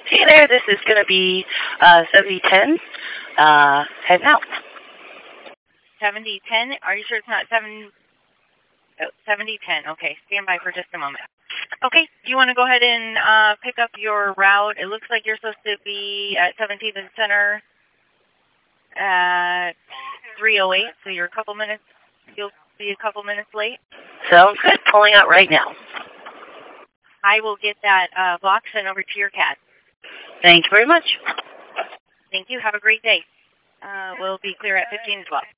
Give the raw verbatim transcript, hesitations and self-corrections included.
Hey there, this is going to be uh, seventy ten. Uh, heading out. seventy ten? Are you sure it's not seven, oh, seventy ten? Okay, stand by for just a moment. Okay, do you want to go ahead and uh, pick up your route? It looks like you're supposed to be at seventeenth and Center at three oh eight, so you're a couple minutes, you'll be a couple minutes late. Sounds good. Pulling out right now. I will get that uh, box sent over to your cat. Thank you very much. Thank you. Have a great day. Uh, we'll be clear at fifteen as well.